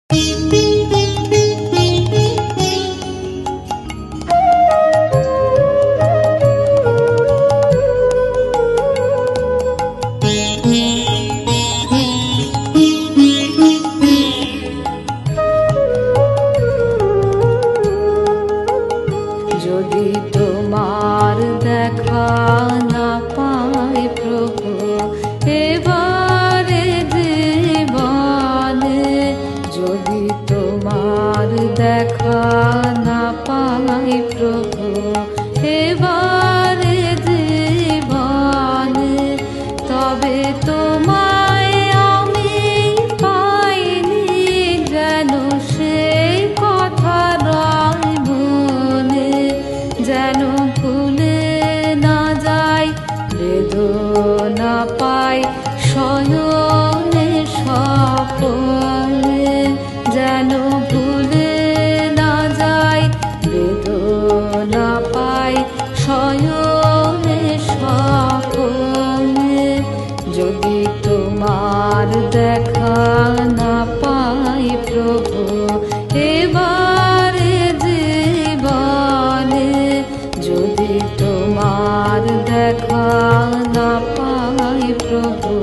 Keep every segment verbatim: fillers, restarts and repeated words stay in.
যদি তোমার দেখা না পাই প্রভু এবারে জীবনে, যদি তোমার দেখা না পাই প্রভু এবারে জীবনে, তবে তোমায় আমি পাইনি যেন সেই কথা রয় মনে, যেন ভুলে না যাই বেদনা পাই শয়নে স্বপনে, যেন ভুলে না যাই বেদনা পাই শয়নে স্বপনে, যদি তোমার দেখা না পাই প্রভু এবারে জীবনে, যদি তোমার দেখা না পাই প্রভু।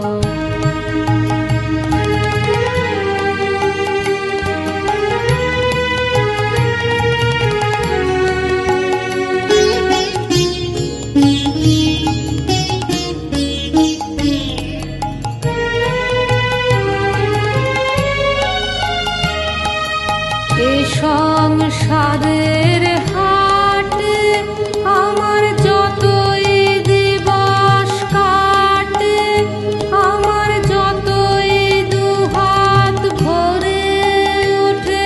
এ সংসারের হাটে আমার যতই দিবস কাটে, আমার যতই দুহাত ভরে ওঠে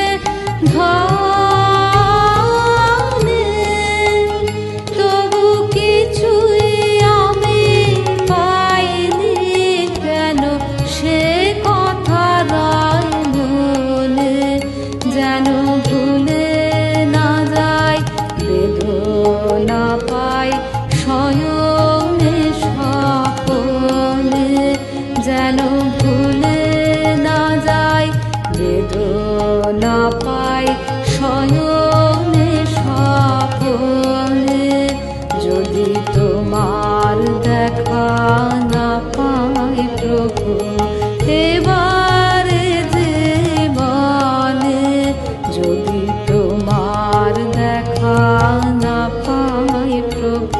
ধনে, তবু কিছুই আমি পাইনি কেন সে কথা রয় মনে, যেন ভুলে না যাই বেদনা পাই শয়নে স্বপনে, যেন ভুলে না যাই বেদনা পাই শয়নে স্বপনে, যদি তোমার দেখা না পাই প্রভু এবারে জীবনে, যদি তোমার দেখা না পাই প্রভু।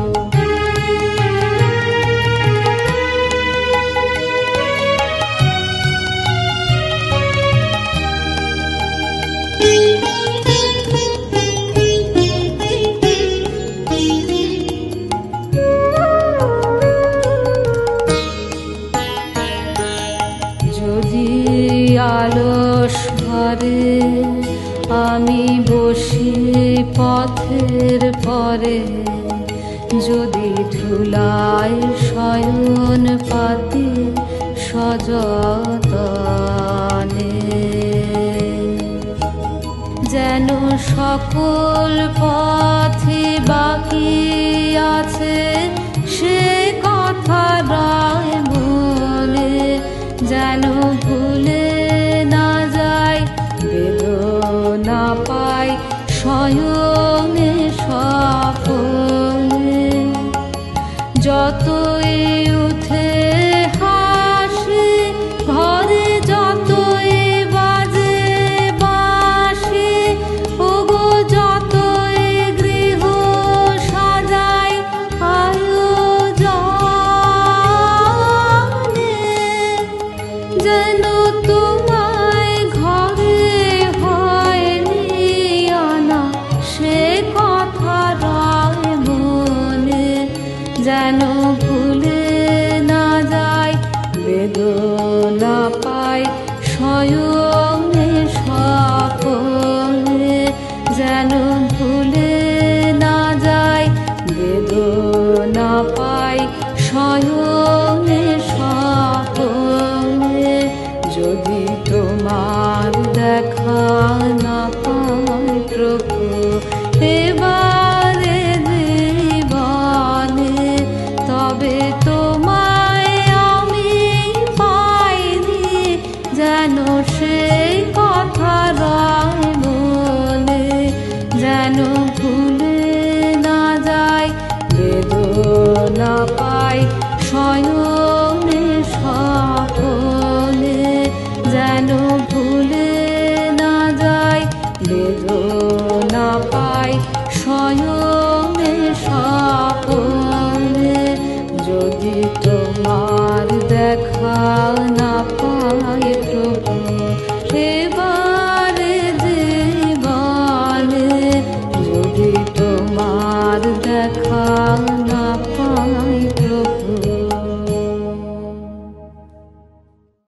যদি আলস ঘরে আমি বসি পথের পরে, যদি ধুলায় শয়ন পাতি সযতনে, যেন সকল পথে বাকি আছে সে কথা রয় মনে, যেন ভুলে না যাই বেদনা পাই শয়নে স্বপনে, যতই উঠে হাসি ঘরে যতই বাজে বাঁশি, ওগো যতই গৃহ সাজাই আয়োজনে, যেন তোমায় ঘরে হয়নি আনা সে কথা রয় মনে, যেন ভুলে না যাই বেদনা পাই শয়নে স্বপনে, যেন ভুলে না যাই বেদনা পাই শয়নে স্বপনে, যদি তোমার দেখা না পাই প্রভু এবারে জীবনে, তবে তোমায় আমি পাইনি যেন যেন সেই কথা রয় মনে, যেন ভুলে না যায় বেদনা পাই শয়নে সকল।